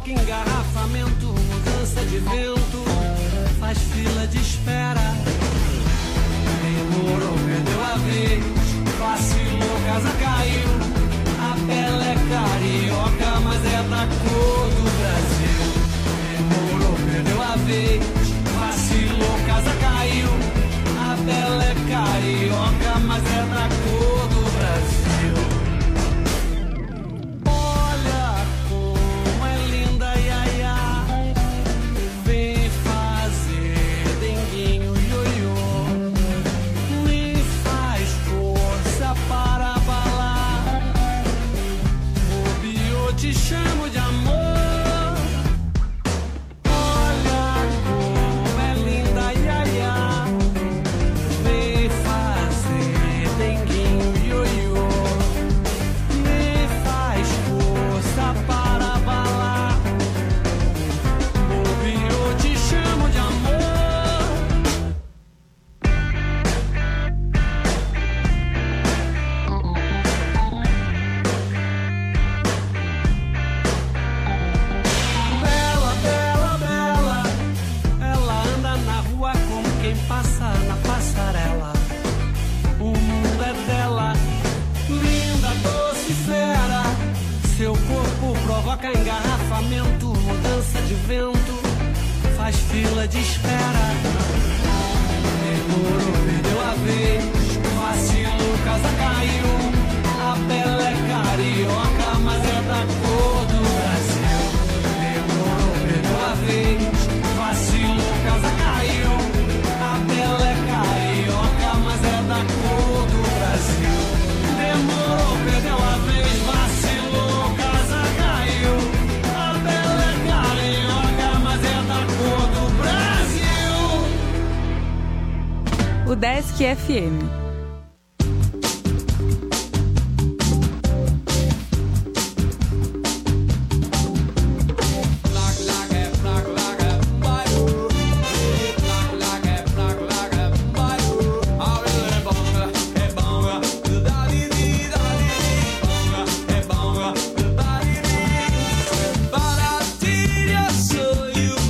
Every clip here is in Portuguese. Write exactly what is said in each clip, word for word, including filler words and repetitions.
provoca engarrafamento, mudança de vento, faz fila de espera. Demorou, perdeu a vez, vacilou, casa caiu. A pele é carioca, mas é da cor do Brasil. Demorou, perdeu a vez, vacilou, casa caiu. A pele é carioca, mas é da cor do Brasil. Olha como é linda, iaiá. Vem fazer denguinho, ioiô. Me faz força para abalar. Bobeou, te chamo de amor. Engarrafamento, mudança de vento, faz fila de espera. Demorou, perdeu a vez, vacilou, casa caiu. A pele é carioca, mas é da cor do Brasil. Demorou, perdeu a vez, vacilou, casa caiu. A pele é carioca, mas é da cor do Brasil. Demorou, perdeu a vez, vacilou, casa caiu. A pele é carioca, mas é da cor do Brasil. O Desk F M.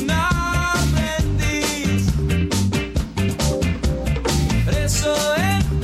Eso es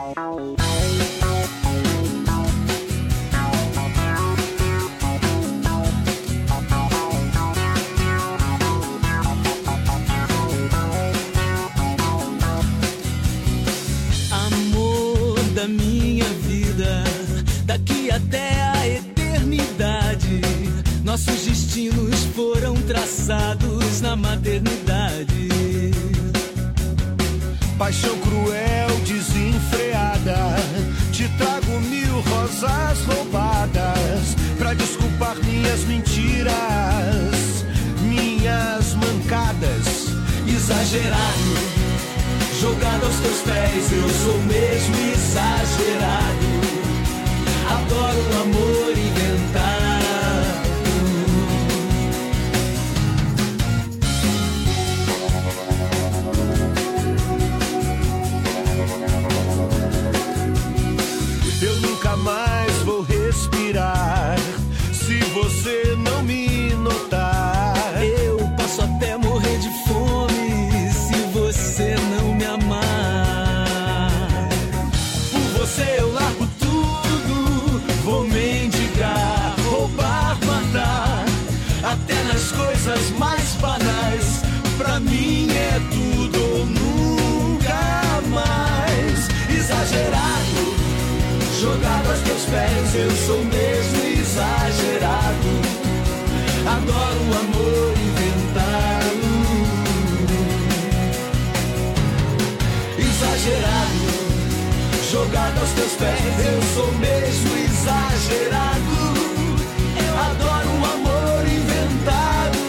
Amor da minha vida, daqui até a eternidade, nossos destinos foram traçados na maternidade. Paixão cruel, desenfreada, te trago mil rosas roubadas pra desculpar minhas mentiras, minhas mancadas. Exagerado, jogado aos teus pés, eu sou mesmo exagerado. Adoro o amor inventado. Eu nunca mais vou respirar se você não me notar. Eu posso até morrer de fome se você não me amar. Por você eu largo tudo, vou mendigar, roubar, matar, até nas coisas mais banais. Pra mim é tudo ou nunca mais. Exagerado, jogado aos teus pés, eu sou mesmo exagerado. Adoro o amor inventado. Exagerado, jogado aos teus pés, eu sou mesmo exagerado. Eu adoro o amor inventado.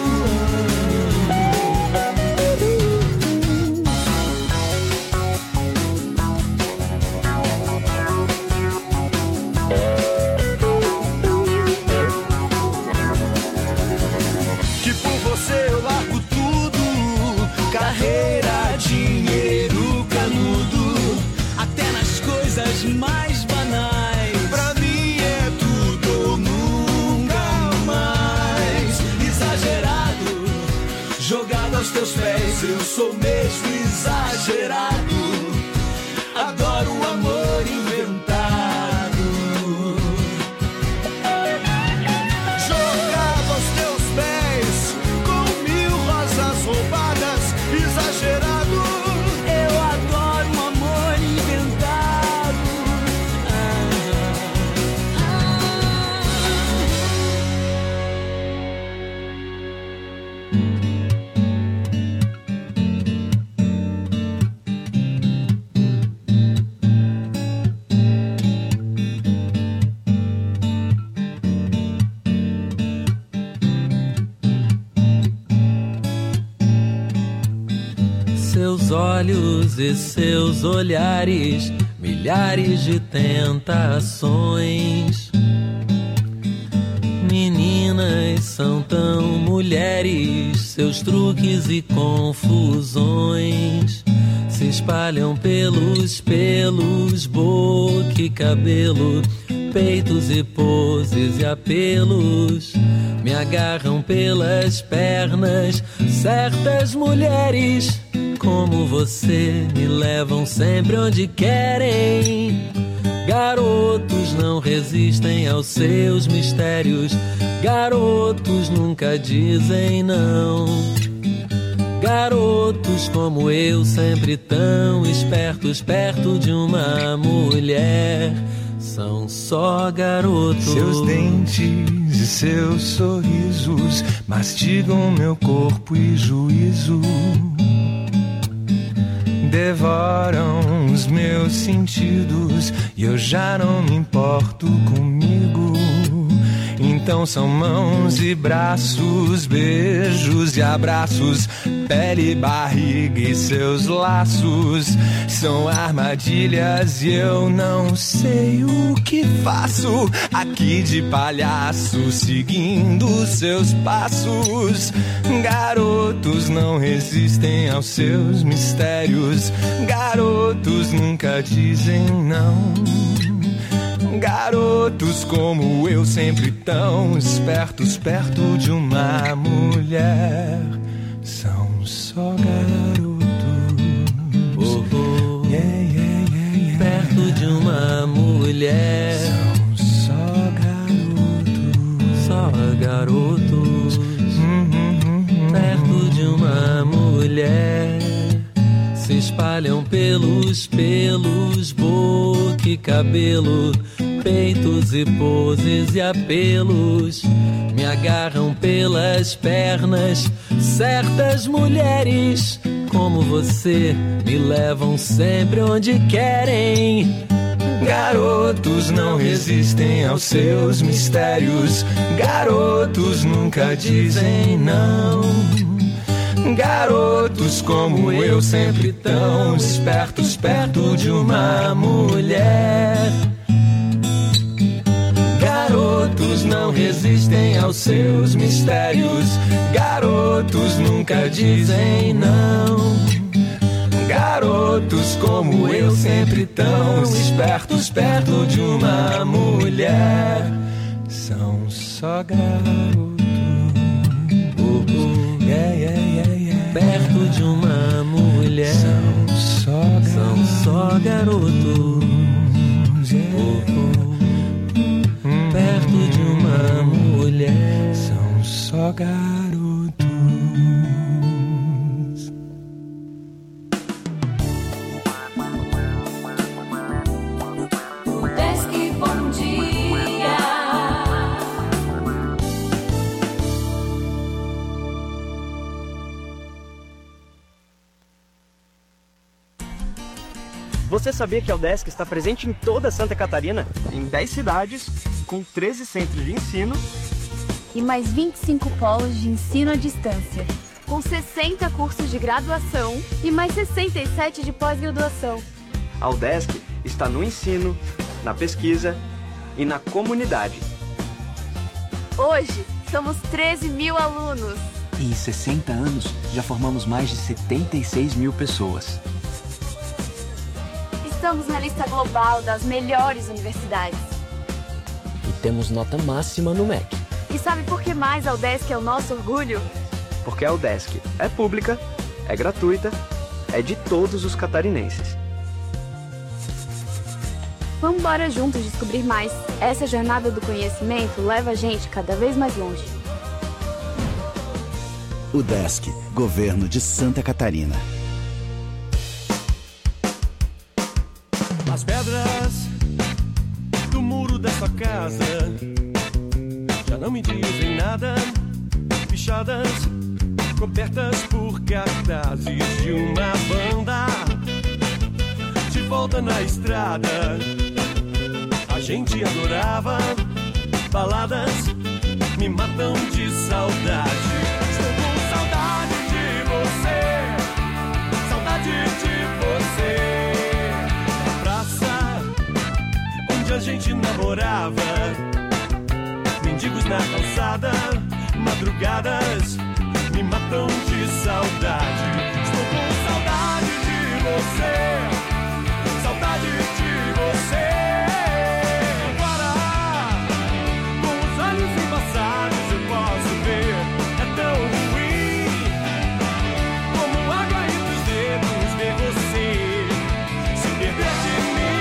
Que por você eu largo tudo, carreira, dinheiro, canudo, Até nas coisas mais banais. pra mim é tudo ou nunca mais. Exagerado, jogado aos teus pés, eu sou mesmo exagerado. Adoro o amor inventado. Jogado aos teus pés, com mil rosas roubadas, exagerado. Eu adoro um amor inventado. Seus olhos e seus olhares, milhares de tentações. Meninas são tão mulheres, seus truques e confusões se espalham pelos pelos, boca e cabelo, peitos e poses e apelos. Me agarram pelas pernas, certas mulheres como você me levam sempre onde querem. Garotos não resistem aos seus mistérios, garotos nunca dizem não. Garotos como eu, sempre tão espertos, perto de uma mulher, são só garotos. Seus dentes e seus sorrisos mastigam meu corpo e juízo, devoram os meus sentidos e eu já não me importo comigo. Então são mãos e braços, beijos e abraços, pele, barriga e seus laços. São armadilhas e eu não sei o que faço aqui de palhaço, seguindo seus passos. Garotos não resistem aos seus mistérios, garotos nunca dizem não. Garotos como eu, sempre tão espertos, perto de uma mulher, são só garotos. Oh, oh. Yeah, yeah, yeah, yeah. Perto mulher. São só garotos, só garotos, perto de uma mulher. Se espalham pelos pelos, boca e cabelo, peitos e poses e apelos. Me agarram pelas pernas. Certas mulheres como você me levam sempre onde querem. Garotos não resistem aos seus mistérios. Garotos nunca dizem não. Garotos como eu, sempre tão espertos perto de uma mulher. Garotos não resistem aos seus mistérios. Garotos nunca dizem não. Garotos como eu, sempre tão espertos perto de uma mulher. São só garotos. Oh, oh, yeah, yeah, yeah, yeah. Perto de uma mulher. São só garotos. São só garotos. Yeah. Oh, oh. Perto de uma mulher. São só garotos. Desk Bom Dia. Você sabia que a UDESC está presente em toda Santa Catarina? Em dez cidades, com treze centros de ensino e mais vinte e cinco polos de ensino à distância, com sessenta cursos de graduação e mais sessenta e sete de pós-graduação. A UDESC está no ensino, na pesquisa e na comunidade. Hoje, somos treze mil alunos. E em sessenta anos, já formamos mais de setenta e seis mil pessoas. Estamos na lista global das melhores universidades. E temos nota máxima no M E C. E sabe por que mais a UDESC é o nosso orgulho? Porque a UDESC é pública, é gratuita, é de todos os catarinenses. Vamos embora juntos descobrir mais. Essa jornada do conhecimento leva a gente cada vez mais longe. UDESC, Governo de Santa Catarina. As pedras do muro dessa casa já não me dizem nada. Pichadas, cobertas por cartazes de uma banda. De volta na estrada, a gente adorava. Baladas me matam de saudade. Estou com saudade de você, saudade de você. Onde a gente namorava, mendigos na calçada, madrugadas me matam de saudade. Estou com saudade de você, saudade de você. Agora, com os olhos embaçados eu posso ver, é tão ruim como água entre os dedos ver você se perder de mim.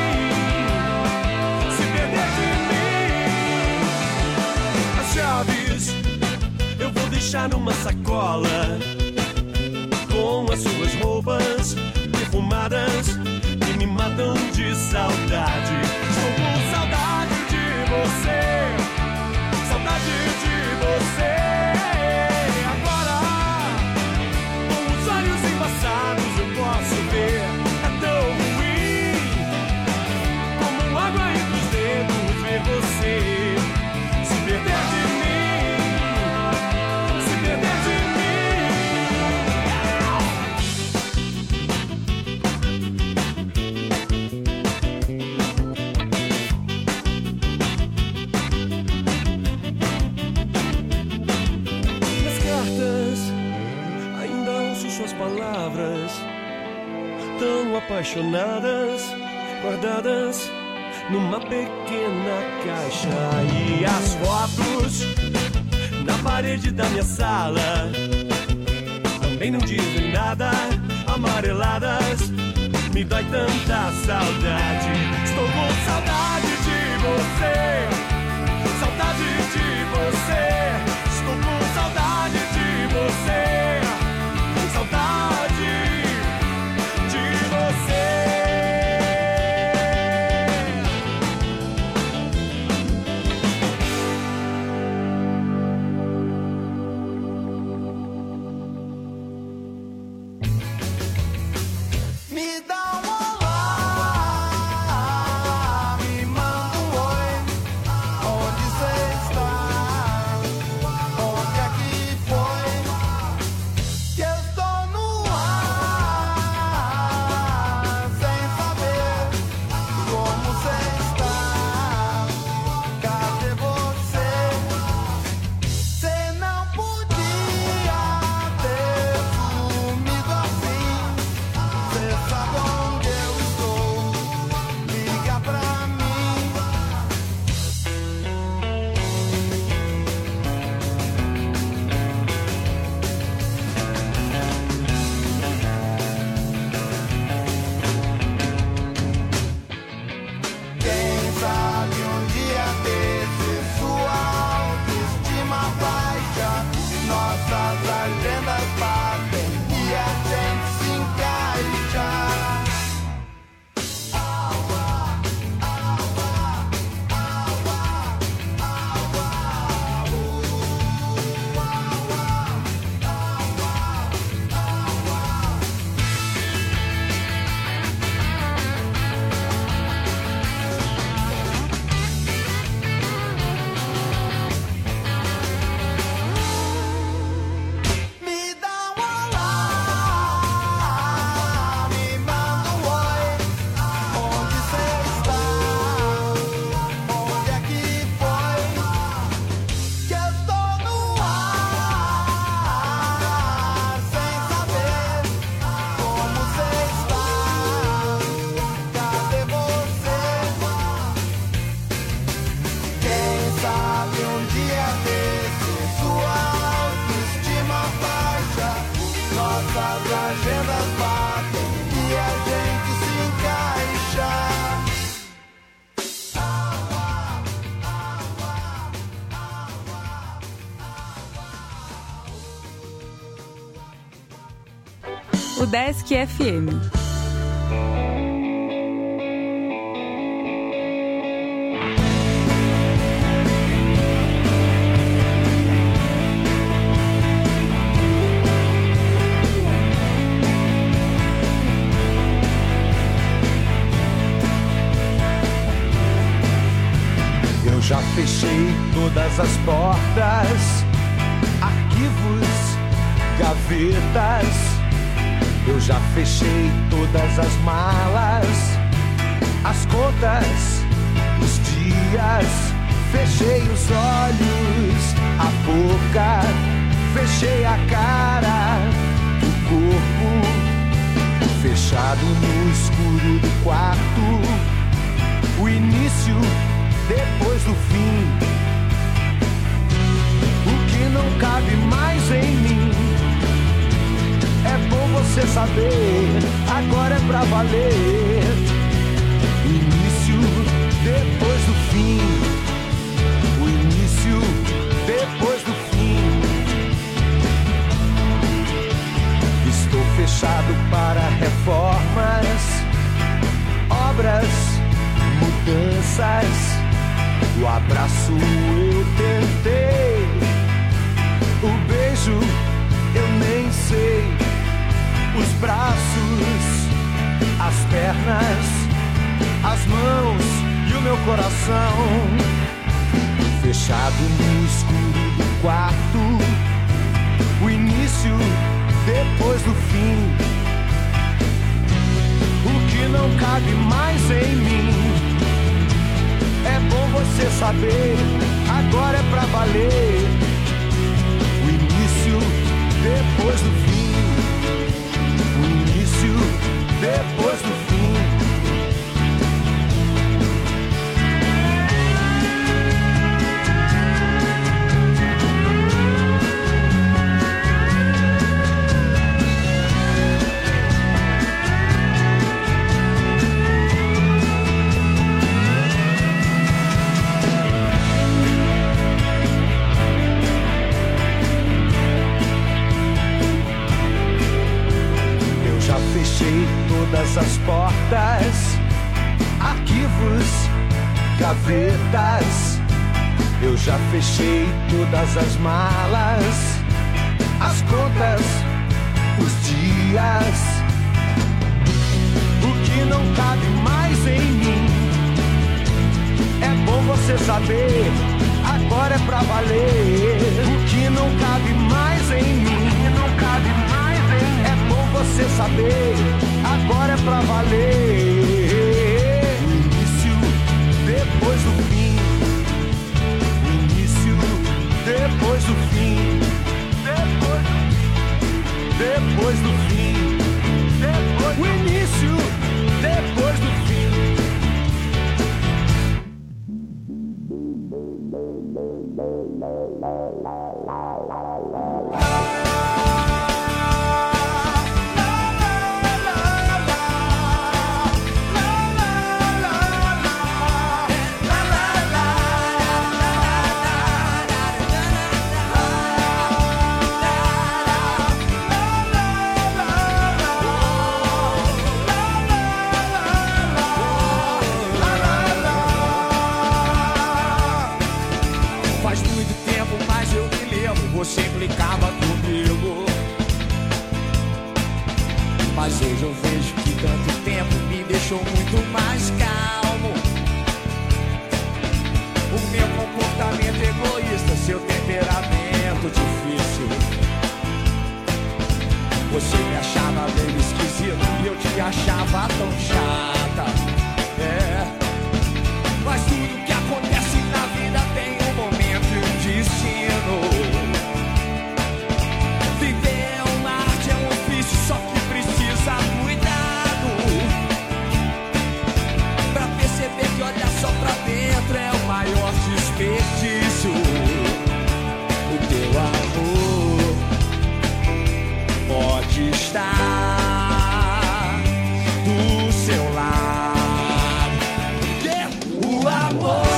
Eu vou deixar numa sacola com as suas roupas perfumadas que me matam de saudade. Estou com saudade de você, saudade de você. Agora, com os olhos embaçados eu posso ver, é tão ruim como água entre os dedos ver você se perder de mim. Palavras tão apaixonadas, guardadas numa pequena caixa. E as fotos na parede da minha sala também não dizem nada, amareladas. Me dói tanta saudade. Estou com saudade de você, saudade de você. Estou com saudade de você, saudade de você. Me dá um olá, me manda um oi. Onde você está? Onde é que foi? Que eu estou no ar, sem saber como você está. Cadê você? Você não podia ter sumido assim. Você sabe onde eu estou? Liga pra mim. Quem sabe um dia desse sua autoestima baixa, nossas agendas batem e a gente se encaixa. Me dá um olá, me manda um oi. Onde você está? Onde é que foi? Que eu estou no ar, sem saber como você está. Cadê você? Quem sabe um dia desse sua autoestima baixa, nossas agendas batem e a gente se encaixa. O Desk F M. Eu já fechei todas as portas, arquivos, gavetas. Eu já fechei todas as malas, as contas, os dias. Fechei os olhos, a boca, fechei a cara, o corpo, fechado no escuro do quarto. O início depois do fim. O que não cabe mais em mim. É bom você saber, agora é pra valer. Início depois do fim. O início depois do fim. Estou fechado para reformas, obras, mudanças. O abraço eu tentei, o beijo eu nem sei. Os braços, as pernas, as mãos e o meu coração. Fechado no escuro do quarto. O início depois do fim. O que não cabe mais em mim. É bom você saber, agora é pra valer. O início depois do fim. O início depois do fim. já fechei todas as portas, arquivos, gavetas. Eu já fechei todas as malas, as contas, os dias. O que não cabe mais em mim é bom você saber, agora é pra valer. O que não cabe mais em mim não cabe mais em mim. É bom você saber, agora é pra valer. O início depois do fim, o início depois do fim, depois, depois do fim, depois, o início depois do fim. Você implicava comigo, mas hoje eu vejo que tanto tempo me deixou muito mais calmo. O meu comportamento egoísta, seu temperamento difícil. Você me achava meio esquisito e eu te achava tão chata. É, mas tudo que acontece na vida tem um momento e um destino. Só que precisa cuidado pra perceber que olhar só pra dentro é o maior desperdício. O teu amor pode estar do seu lado. O amor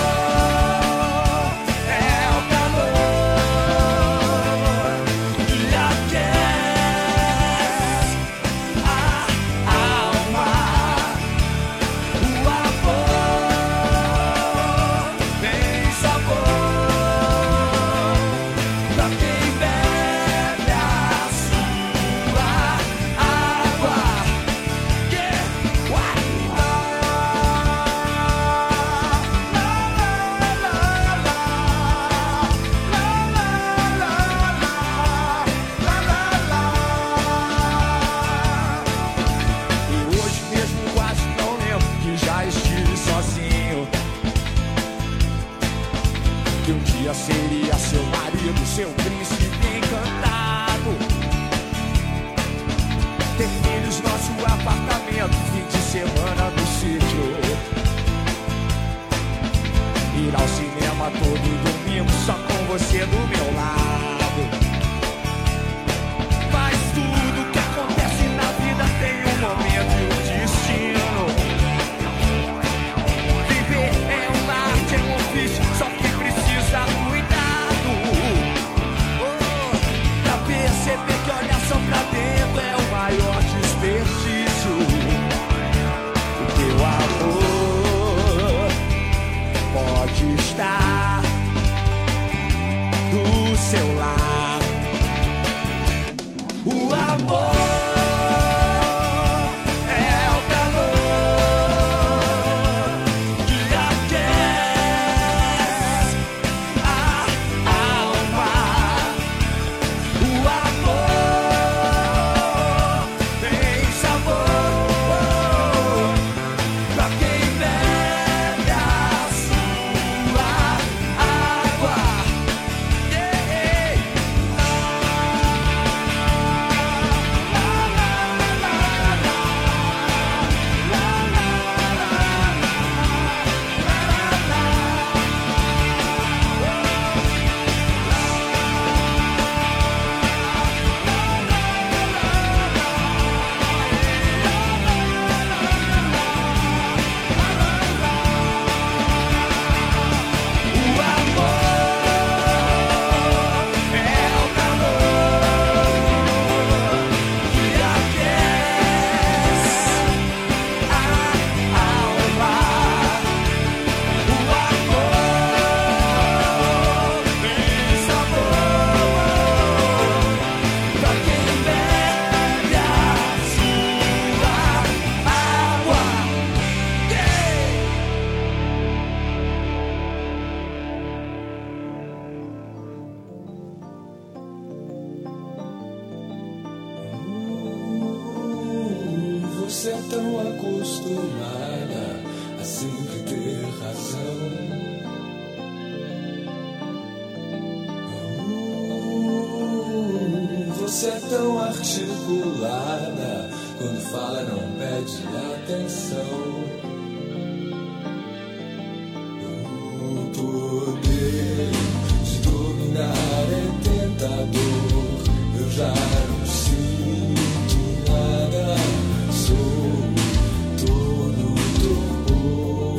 seria seu marido, seu príncipe encantado. Ter filhos, nosso apartamento, fim de semana no sítio. Ir ao cinema todo domingo, só com você do meu lado. Mas tudo que acontece na vida tem um momento e um destino. Viver é uma arte, é um ofício, só que precisa cuidado, oh, pra perceber que olhar só pra dentro é o maior desperdício. O teu amor pode estar do Você é tão acostumada a sempre ter razão. Uh, você é tão articulada, quando fala não pede atenção. O poder de dominar é tentador. Eu já não sinto nada, sou todo torpor.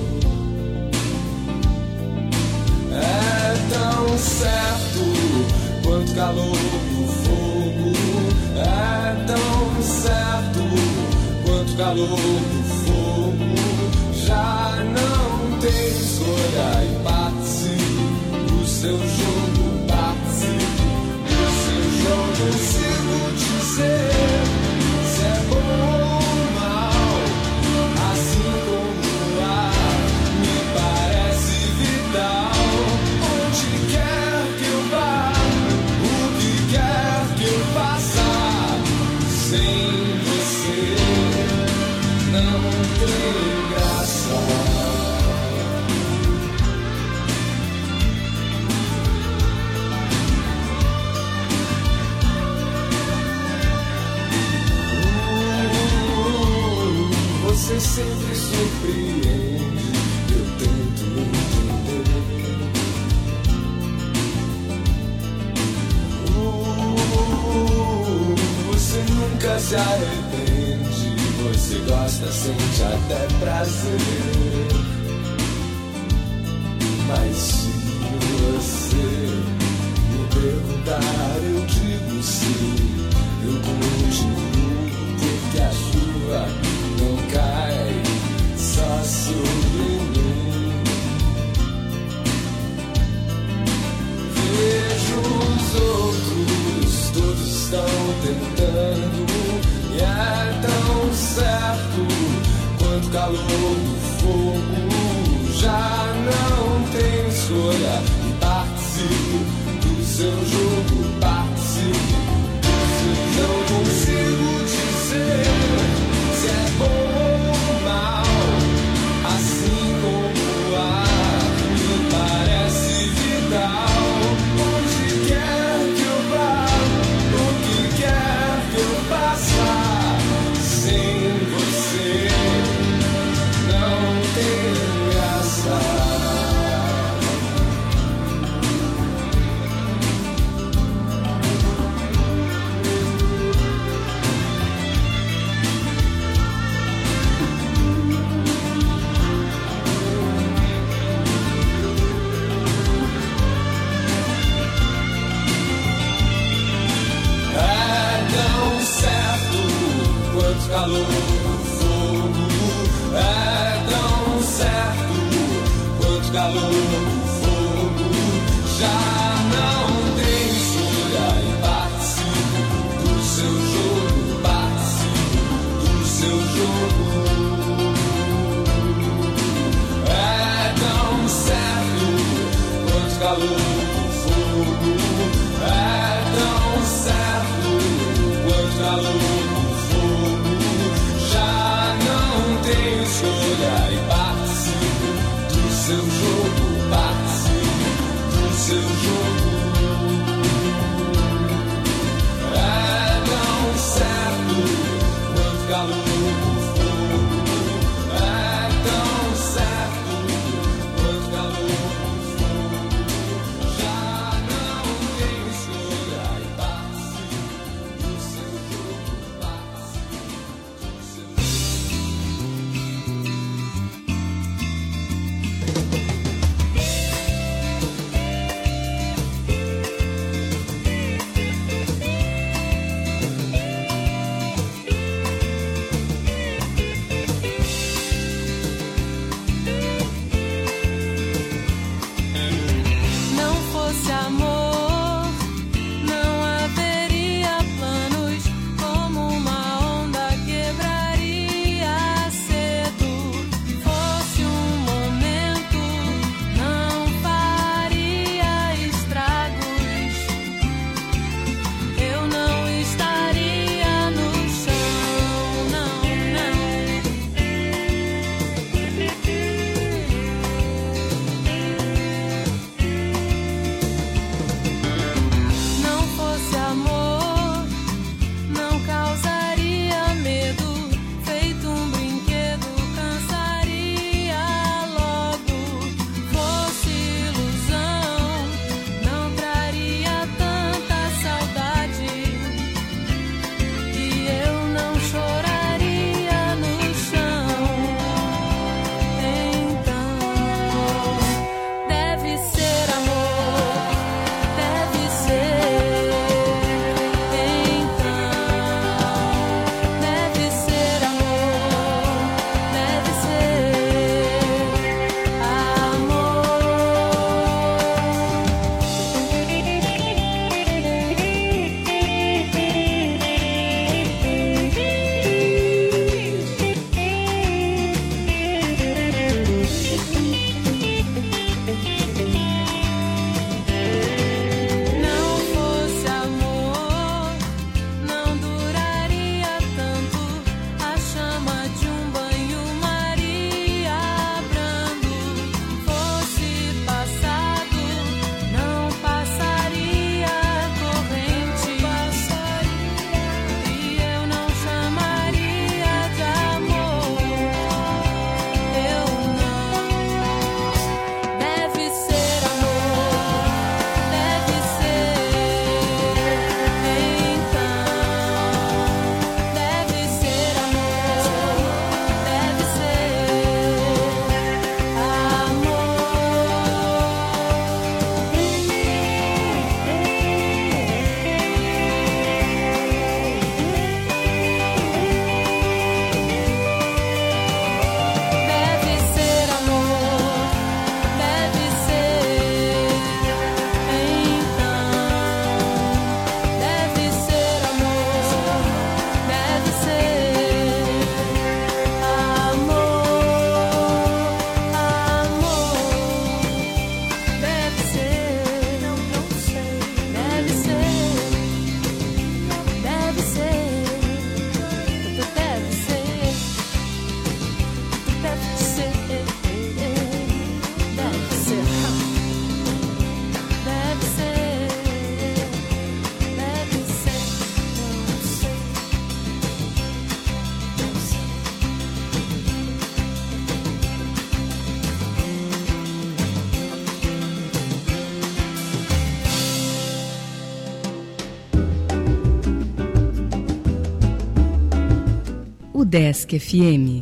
É tão certo quanto calor do fogo. É tão certo quanto calor do fogo. Já não tem escolha e participe do seu jogo, participe do seu jogo. Consigo dizer se é bom ou mal, assim como o ar me parece vital. Onde quer que eu vá, o que quer que eu faça, sem você não tem graça. Você sempre surpreende, eu tento entender. Uh, você nunca se arrepende, você gosta, sente até prazer. Mas se você me perguntar, eu digo sim. Eu continuo porque a chuva não cai só sobre mim. Vejo os outros, todos estão tentando, e é tão certo quanto calor do fogo. Já não tem escolha e participo do seu jogo, participo do seu jogo. Não consigo dizer se é bom ou mal, assim como o ar me parece vital. Onde quer que eu vá, o que quer que eu faça, sem você não tem graça. Calor do fogo, é tão certo quanto calor do fogo. Já não tem escolha e participo do seu jogo, participo do seu jogo. É tão certo quanto calor do fogo, é tão certo quanto calor do fogo. Tenho escolha e participo do seu jogo, participo do seu jogo. É tão certo quanto calor do fogo. Udesc F M.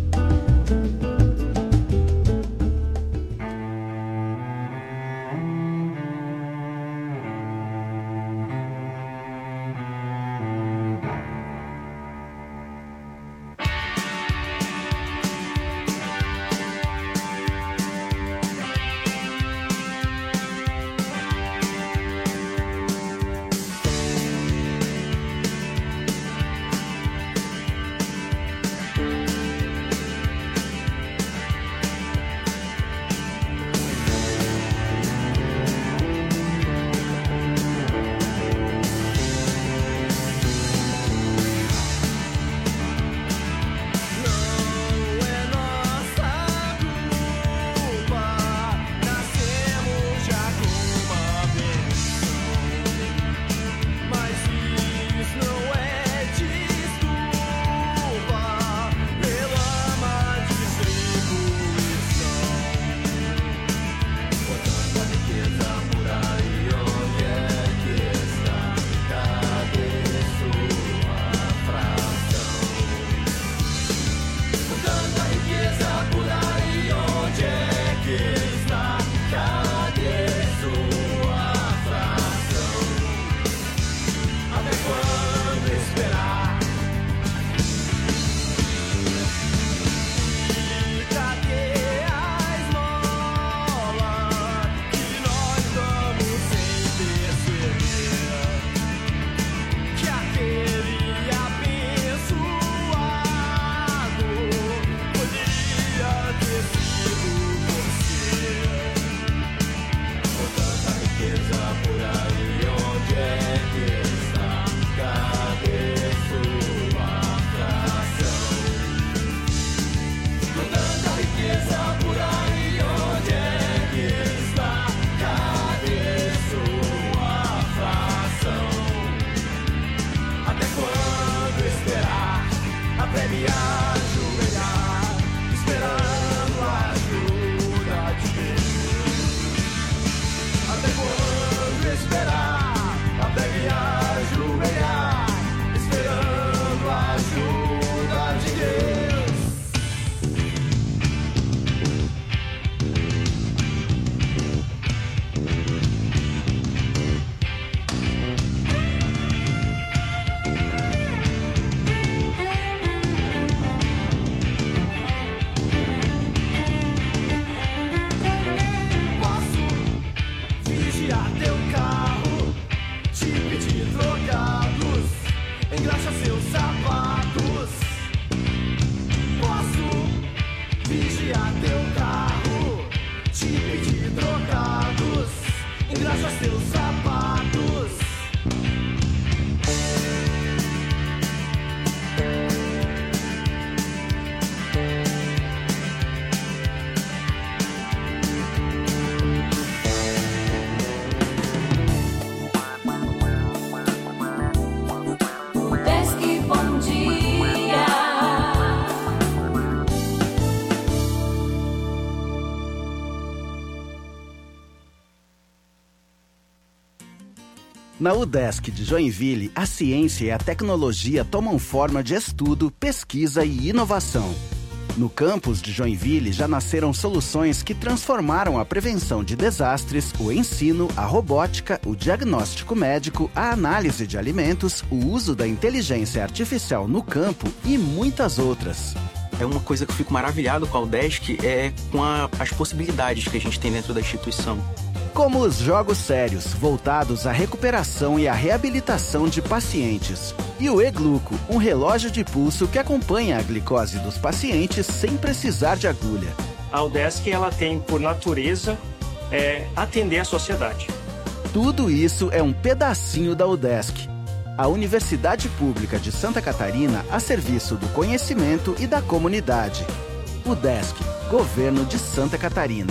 Na Udesc de Joinville, a ciência e a tecnologia tomam forma de estudo, pesquisa e inovação. No campus de Joinville já nasceram soluções que transformaram a prevenção de desastres, o ensino, a robótica, o diagnóstico médico, a análise de alimentos, o uso da inteligência artificial no campo e muitas outras. É uma coisa que eu fico maravilhado com a Udesc, é com a, as possibilidades que a gente tem dentro da instituição. Como os jogos sérios, voltados à recuperação e à reabilitação de pacientes. E o E-Gluco, um relógio de pulso que acompanha a glicose dos pacientes sem precisar de agulha. A Udesc, ela tem, por natureza, é, atender a sociedade. Tudo isso é um pedacinho da Udesc, a Universidade Pública de Santa Catarina a serviço do conhecimento e da comunidade. Udesc, Governo de Santa Catarina.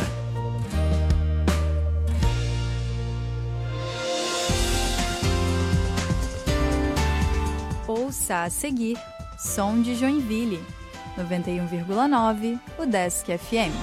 Ouça a seguir, Som de Joinville, noventa e um vírgula nove, Udesc F M.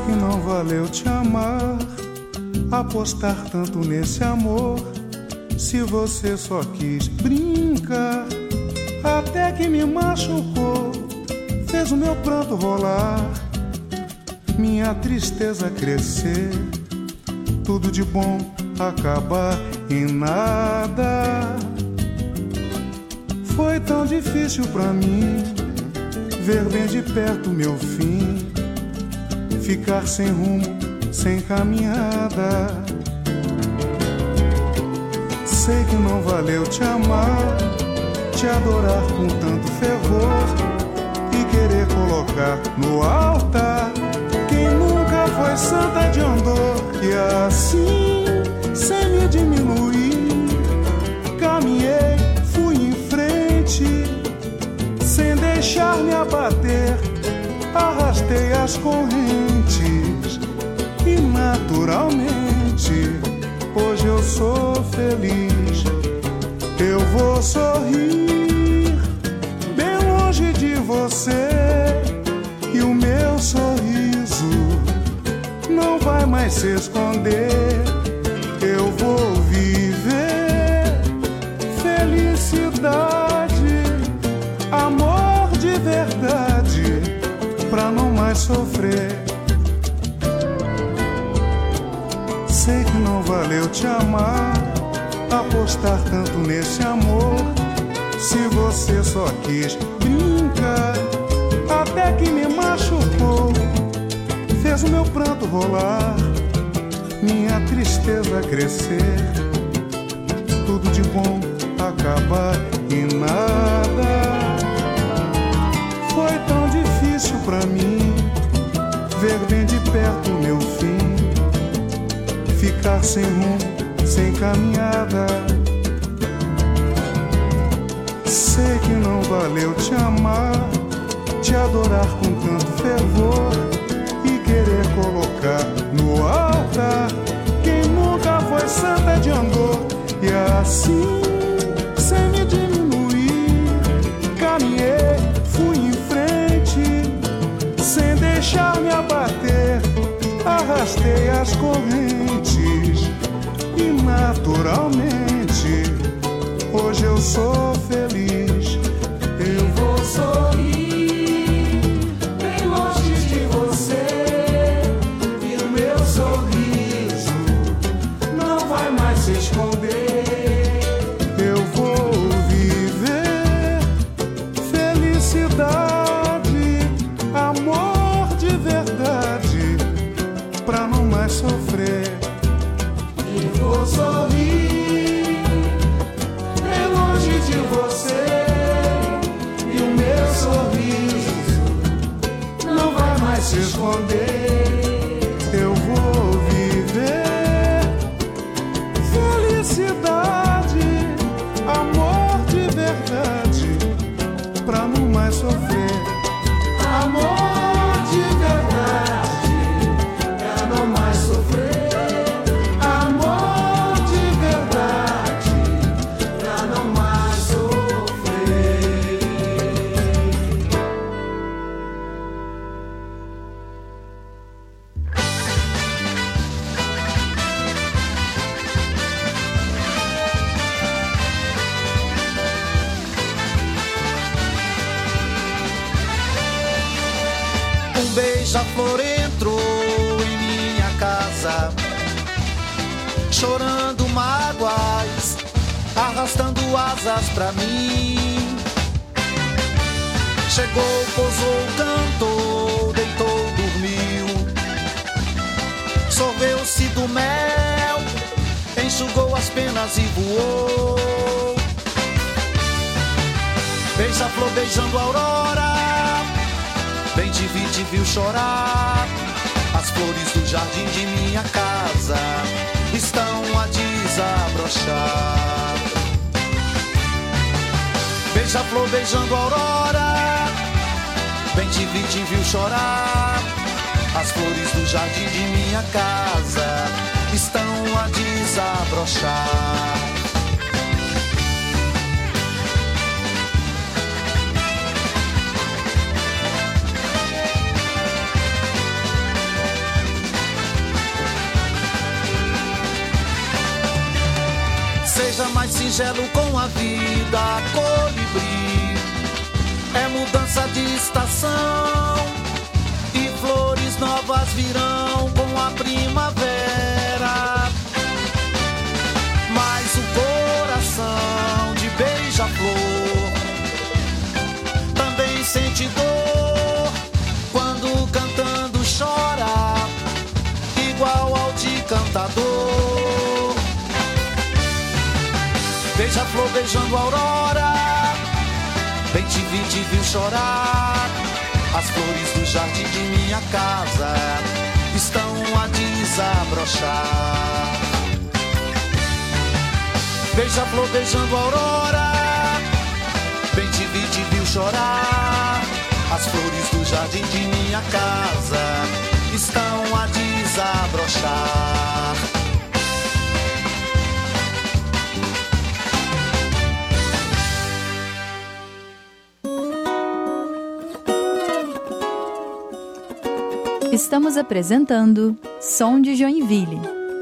que não valeu te amar, apostar tanto nesse amor, se você só quis brincar, até que me machucou, fez o meu pranto rolar, minha tristeza crescer, tudo de bom acabar em nada. Foi tão difícil pra mim ver bem de perto meu fim, ficar sem rumo, sem caminhada. Sei que não valeu te amar, te adorar com tanto fervor e querer colocar no altar quem nunca foi santa de Andor. E assim, sem me diminuir, caminhei, fui em frente, sem deixar me abater, arrastei as correntes e naturalmente hoje eu sou feliz. Eu vou sorrir bem longe de você e o meu sorriso não vai mais se esconder. Eu vou viver felicidade, amor de verdade, pra não mais sofrer. Sei que não valeu te amar, apostar tanto nesse amor, se você só quis brincar, até que me machucou, fez o meu pranto rolar, minha tristeza crescer, tudo de bom acabar em nada. Foi tão difícil pra mim ver bem de perto meu fim, ficar sem rumo, sem caminhada. Sei que não valeu te amar, te adorar com tanto fervor e querer colocar no altar quem nunca foi santa de Andor. E assim, sem me diminuir, caminhei, fui em frente, sem deixar me abater, arrastei as correntes e naturalmente hoje eu sou feliz. Eu vou sorrir bem longe de você e o meu sorriso não vai mais se esconder. Eu vou viver felicidade, amor de verdade, pra não mais sofrer. Eu vou sorrir bem longe de você e o meu sorriso não vai mais se esconder. Eu vou viver felicidade, amor de verdade, pra não mais sofrer. Amor de verdade, pra não mais sofrer. Amor de verdade, pra não mais sofrer. Um beija-flor entrou em minha casa, chorando mágoas, arrastando asas pra mim. Chegou, pousou, cantou, deitou, dormiu, sorveu-se do mel, enxugou as penas e voou. Beija-flor beijando a aurora, bem te vi, te viu chorar. As flores do jardim de minha casa estão a desabrochar. Beija-flor beijando a aurora, bem te vi, te viu chorar. As flores do jardim de minha casa estão a desabrochar. nada mais singelo com a vida. Colibri é mudança de estação e flores novas virão com a primavera. Mas o coração de beija-flor também sente dor quando cantando chora, igual ao de cantador. Beija-flor beijando a aurora, bem te vi, te viu chorar. As flores do jardim de minha casa estão a desabrochar. Beija-flor beijando a aurora, bem te vi, te viu chorar. As flores do jardim de minha casa estão a desabrochar. Estamos apresentando Som de Joinville.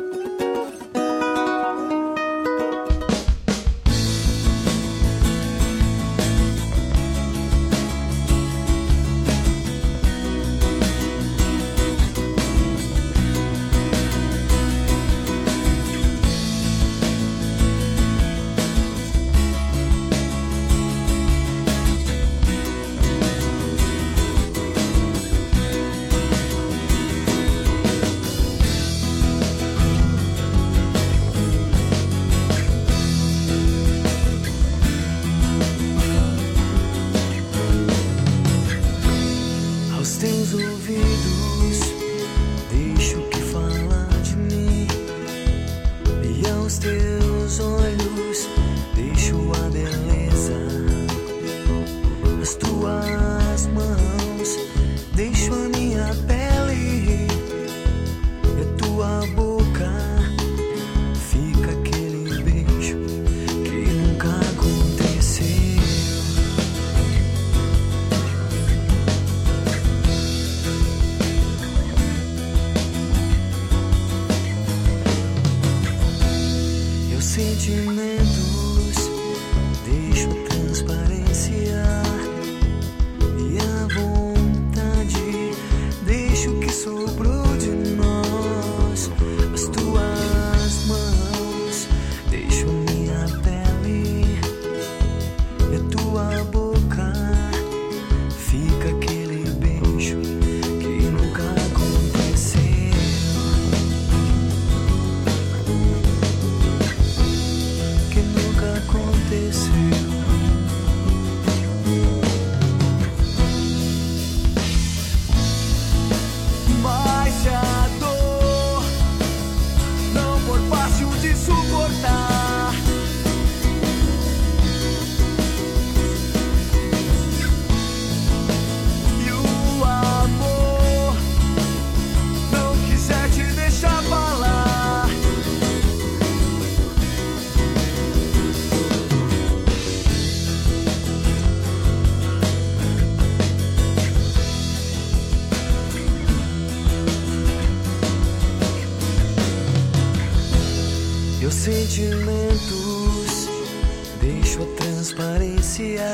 Sentimentos, deixo a transparência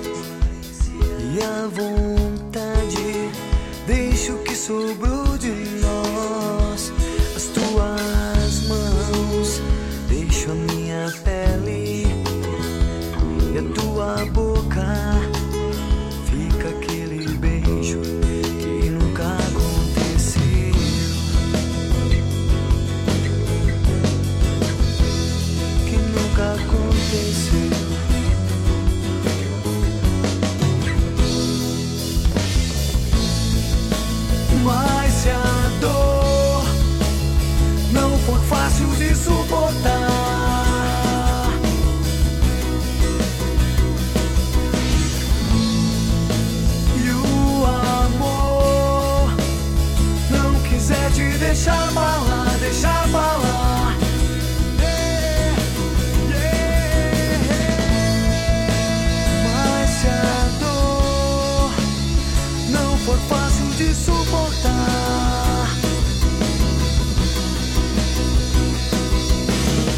e a vontade, deixo que sobrou de nós. As tuas mãos, deixo a minha pele e a tua boca, fica aquele beijo que nunca aconteceu. Aconteceu. Mas se a dor não for fácil de suportar, e o amor não quiser te deixar falar, deixar falar. For fácil de suportar,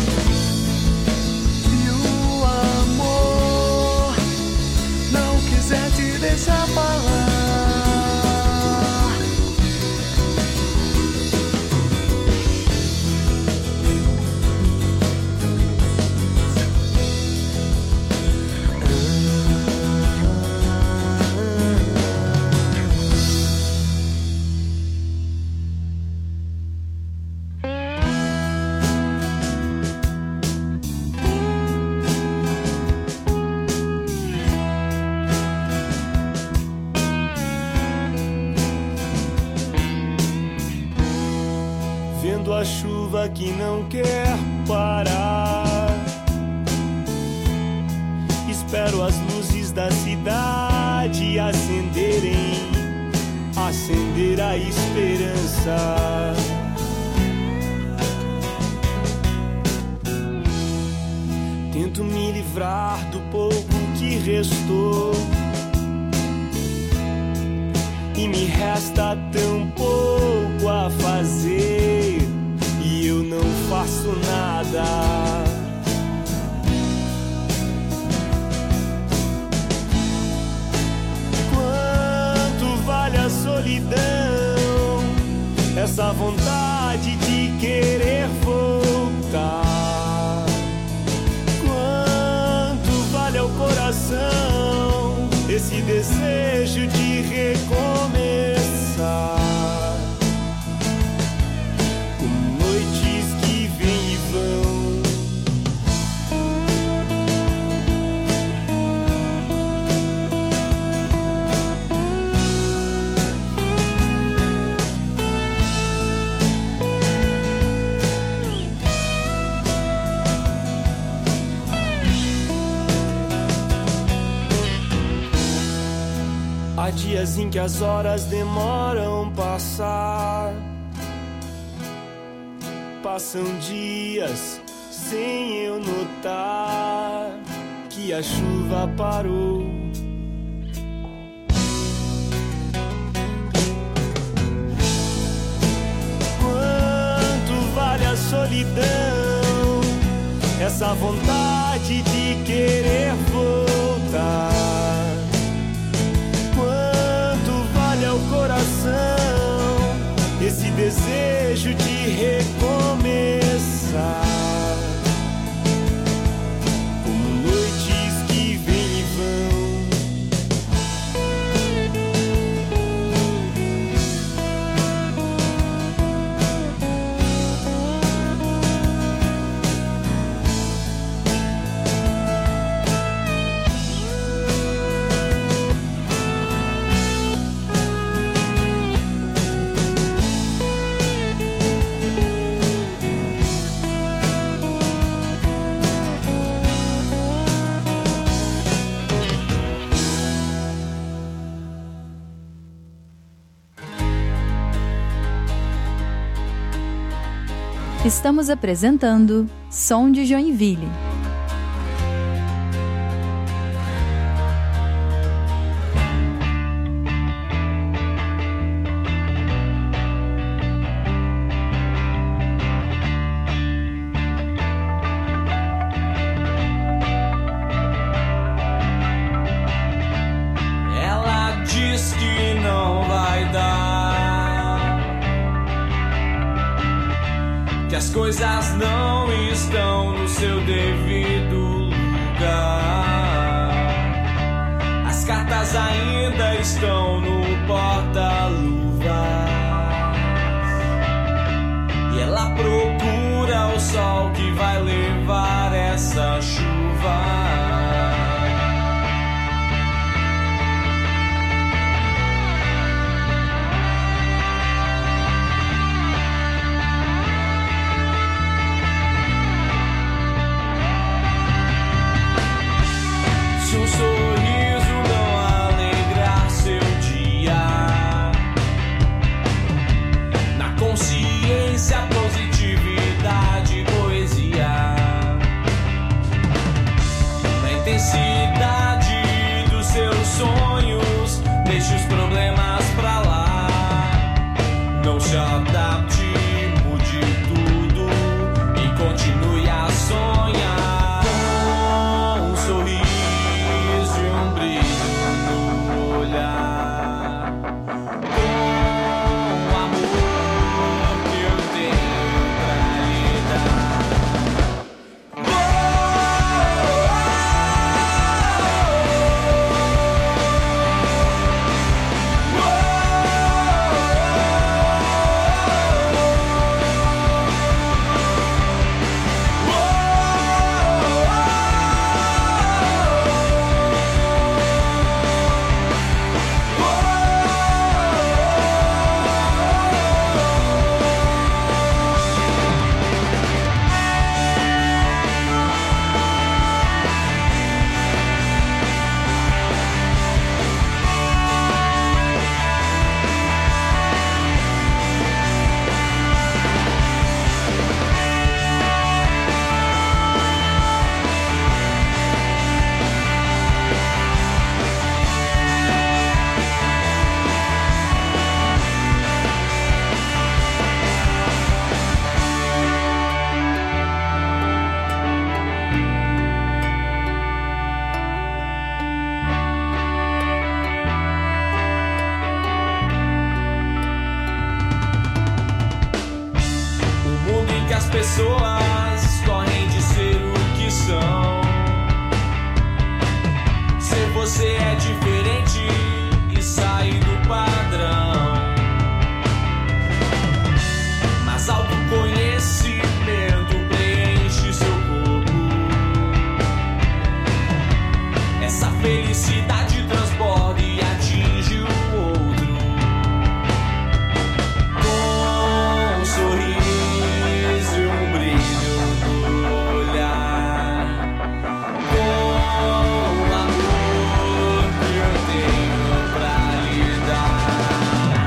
samba que não quer parar. Espero as luzes da cidade acenderem, acender a esperança. Tento me livrar do pouco que restou, e me resta tão pouco a fazer, e eu não faço nada. Quanto vale a solidão, essa vontade de querer voltar? Quanto vale ao coração esse desejo de recomeçar? Como noites que vêm e vão. Há dias em que as horas demoram passar. Passam dias sem eu notar que a chuva parou. Quanto vale a solidão, essa vontade de querer voltar? Ao coração esse desejo de recomeçar? Como noites que vêm e vão. Estamos apresentando Som de Joinville. Ela diz que não vai dar, que as coisas não estão no seu devido lugar. As cartas ainda estão no porta-luvas, e ela procura o sol que vai levar essa chuva. Um sorriso não alegrar seu dia, na consciência positiva pessoas correm de ser o que são. Ser você é diferente e sai do padrão. Mas autoconhecimento preenche seu corpo. Essa felicidade transborda e atinge o outro. Com um sorriso e um brilho no olhar. Com o amor que eu tenho pra lhe dar.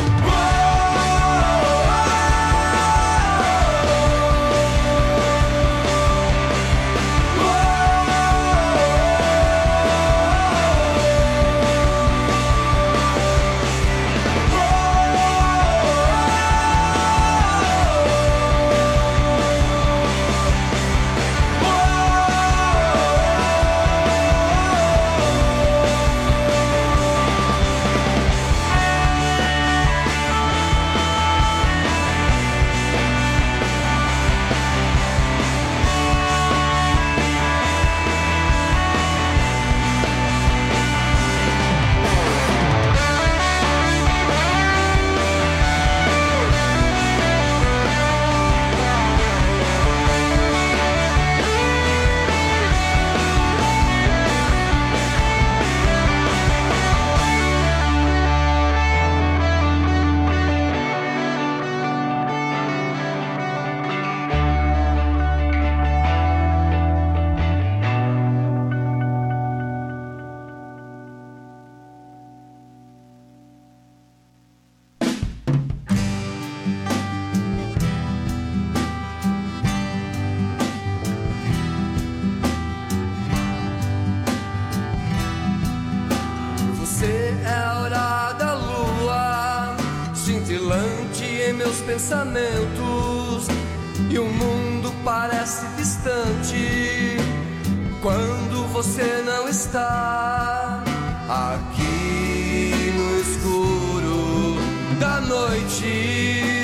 Você é a hora da lua, cintilante em meus pensamentos, e o mundo parece distante quando você não está aqui no escuro da noite.